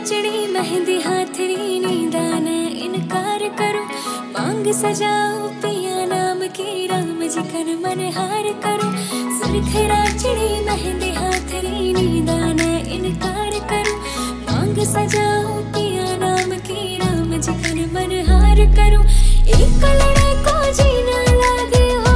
राचड़ी मेहंदी हाथरी नींदान इनकार करो मांग सजाओ पिया नाम की राम जी कन मन हार करो सुर्ख राचड़ी मेहंदी हाथरी नींदान इनकार करो मांग सजाओ पिया नाम की राम जी कन मन हार करो एक लड़े को जीना लागे हो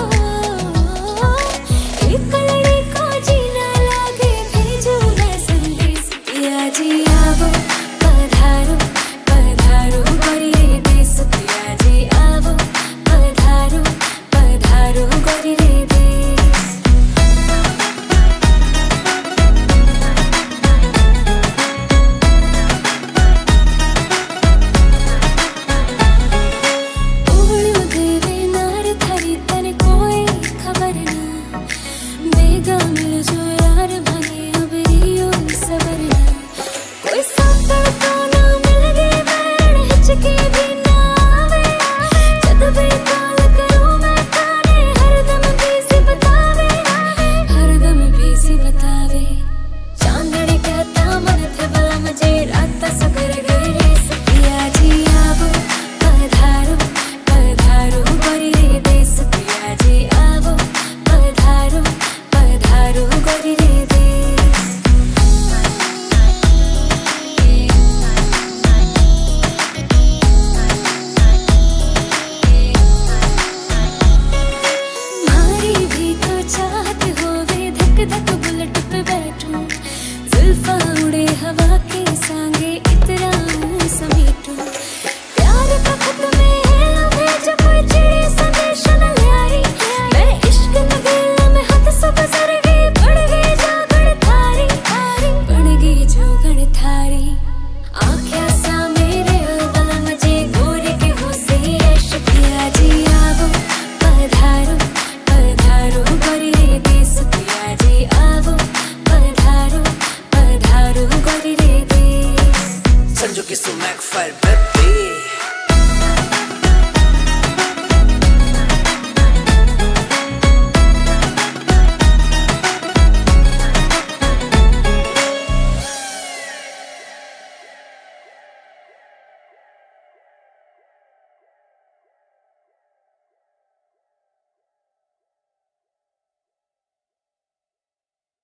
एक लड़े को जीना लागे भेजो मैं संदेश पिया जी आवो पधारो पधारो गोरी रे देश पिया जी आवो पधारो पधारो गोरी रे Sanjo que su Mac fire